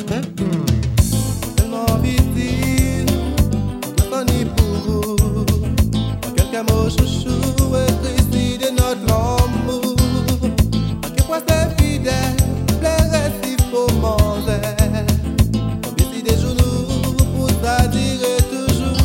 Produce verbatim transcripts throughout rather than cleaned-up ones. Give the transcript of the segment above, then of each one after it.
Tellement visible, sonne pour vous. En quelques mots, chouchou, écrit de notre amour. En quel point c'est fidèle, plaire si faux manger. On baisse des genoux pour ça dire toujours.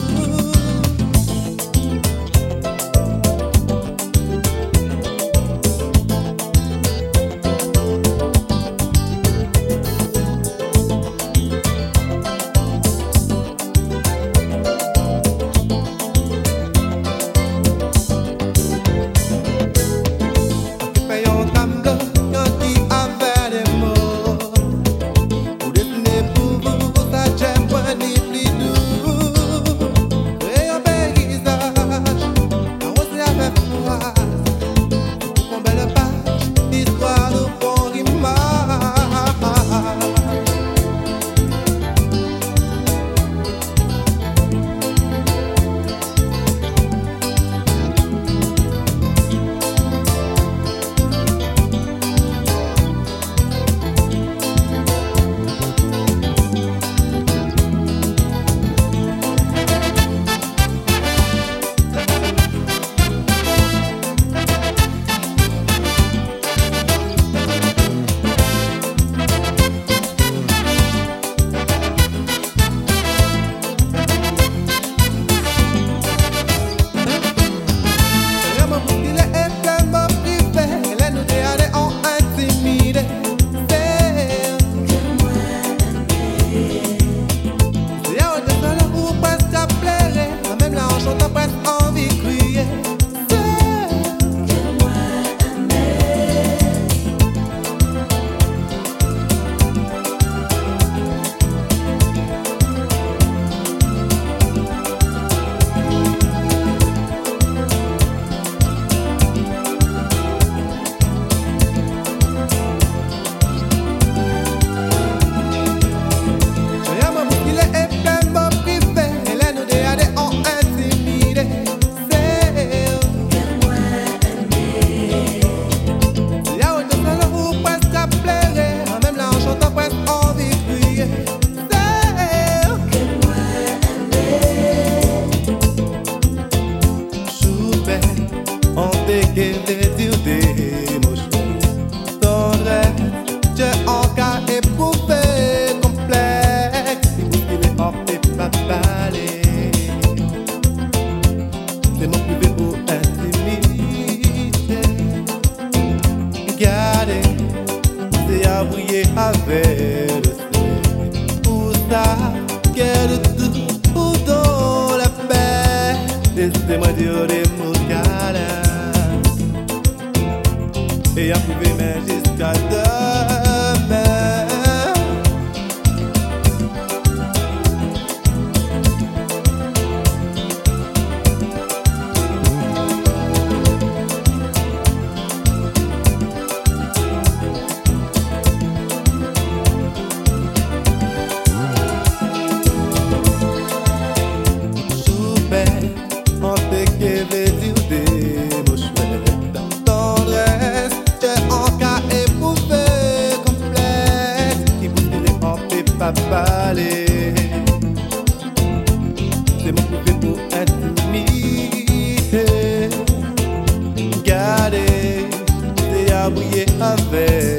Avec le ciel, pour ça, quel tout ou dans la paix, laissez-moi dire des mots câlins et approuver mes jusqu'à demain. Parler, c'est mon pouvoir pour intimider, garder, c'est à briller avec.